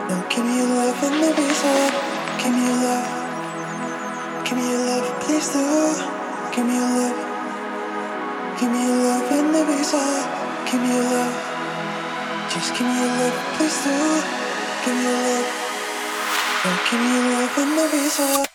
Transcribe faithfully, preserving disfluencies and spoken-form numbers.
Now give me your love and the reason. Give me your love. Give me your love, please do. Give me your love. Give me your love and the reason. Give me your love. Just give me your love, please do. Give me your love. Now give me your love and the reason.